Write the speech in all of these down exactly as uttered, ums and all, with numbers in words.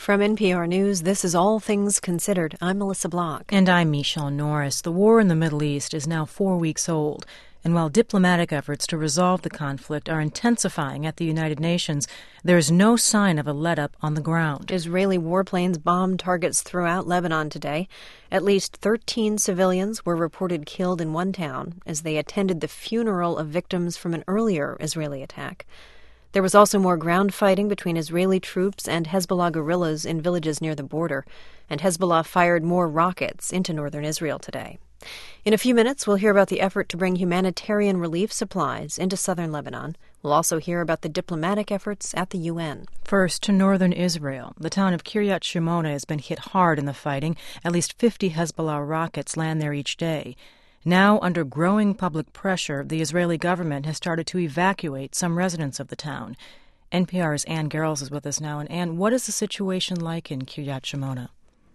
From N P R News, this is All Things Considered. I'm Melissa Block. And I'm Michelle Norris. The war in the Middle East is now four weeks old, and while diplomatic efforts to resolve the conflict are intensifying at the United Nations, there is no sign of a let-up on the ground. Israeli warplanes bombed targets throughout Lebanon today. At least thirteen civilians were reported killed in one town as they attended the funeral of victims from an earlier Israeli attack. There was also more ground fighting between Israeli troops and Hezbollah guerrillas in villages near the border, and Hezbollah fired more rockets into northern Israel today. In a few minutes, we'll hear about the effort to bring humanitarian relief supplies into southern Lebanon. We'll also hear about the diplomatic efforts at the U N. First, to northern Israel. The town of Kiryat Shimona has been hit hard in the fighting. At least fifty Hezbollah rockets land there each day. Now, under growing public pressure, the Israeli government has started to evacuate some residents of the town. N P R's Ann Garrels is with us now. And Ann, what is the situation like in Kiryat Shimona?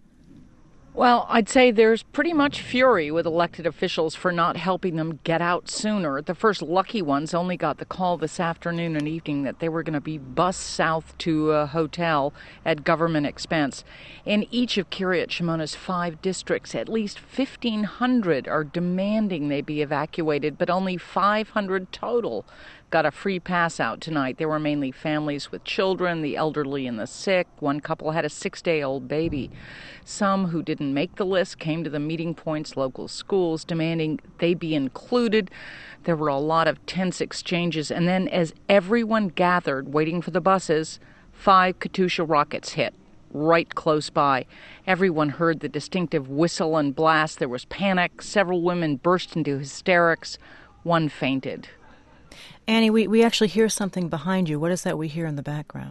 Well, I'd say there's pretty much fury with elected officials for not helping them get out sooner. The first lucky ones only got the call this afternoon and evening that they were going to be bused south to a hotel at government expense. In each of Kiryat Shimona's five districts, at least fifteen hundred are demanding they be evacuated, but only five hundred total got a free pass out tonight. There were mainly families with children, the elderly and the sick. One couple had a six-day-old baby. Some who didn't make the list came to the meeting points, local schools, demanding they be included. There were a lot of tense exchanges. And then as everyone gathered, waiting for the buses, five Katyusha rockets hit right close by. Everyone heard the distinctive whistle and blast. There was panic. Several women burst into hysterics. One fainted. Annie, we, we actually hear something behind you. What is that we hear in the background?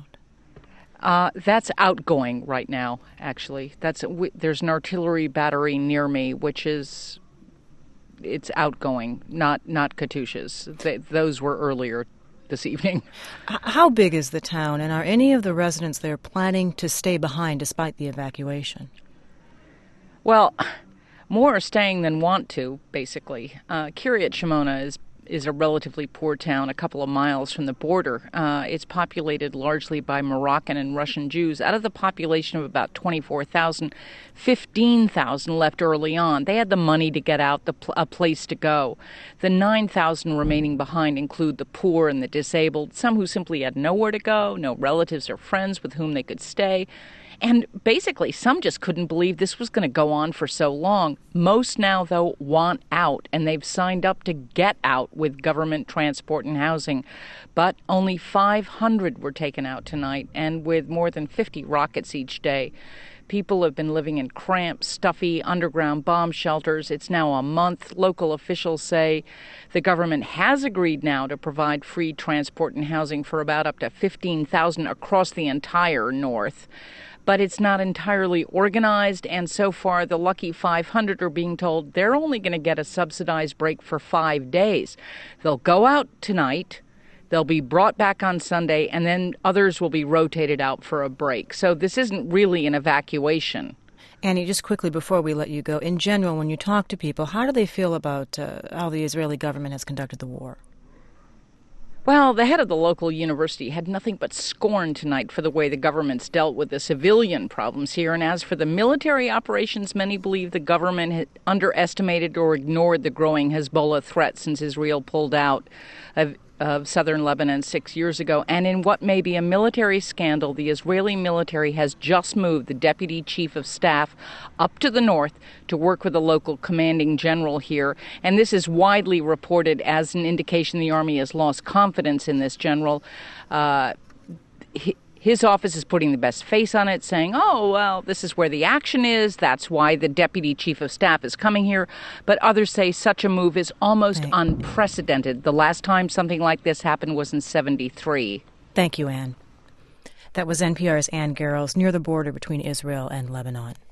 Uh, that's outgoing right now, actually. That's w- There's an artillery battery near me, which is, it's outgoing, not not Katyushas. They, those were earlier this evening. How big is the town, and are any of the residents there planning to stay behind despite the evacuation? Well, more are staying than want to, basically. Uh, Kiryat Shimona is is a relatively poor town a couple of miles from the border. Uh, it's populated largely by Moroccan and Russian Jews. Out of the population of about twenty-four thousand, fifteen thousand left early on. They had the money to get out, the pl- a place to go. The nine thousand remaining behind include the poor and the disabled, some who simply had nowhere to go, no relatives or friends with whom they could stay. And basically, some just couldn't believe this was going to go on for so long. Most now, though, want out, and they've signed up to get out with government transport and housing. But only five hundred were taken out tonight, and with more than fifty rockets each day. People have been living in cramped, stuffy, underground bomb shelters. It's now a month. Local officials say the government has agreed now to provide free transport and housing for about up to fifteen thousand across the entire north. But it's not entirely organized, and so far the lucky five hundred are being told they're only going to get a subsidized break for five days. They'll go out tonight, they'll be brought back on Sunday, and then others will be rotated out for a break. So this isn't really an evacuation. Annie, just quickly before we let you go, in general, when you talk to people, how do they feel about uh, how the Israeli government has conducted the war? Well, the head of the local university had nothing but scorn tonight for the way the government's dealt with the civilian problems here. And as for the military operations, many believe the government had underestimated or ignored the growing Hezbollah threat since Israel pulled out of of southern Lebanon six years ago. And in what may be a military scandal, the Israeli military has just moved the deputy chief of staff up to the north to work with the local commanding general here. And this is widely reported as an indication the army has lost confidence in this general. Uh, he, His office is putting the best face on it, saying, oh, well, this is where the action is. That's why the deputy chief of staff is coming here. But others say such a move is almost right. unprecedented. The last time something like this happened was in seventy-three. Thank you, Anne. That was N P R's Ann Garrels near the border between Israel and Lebanon.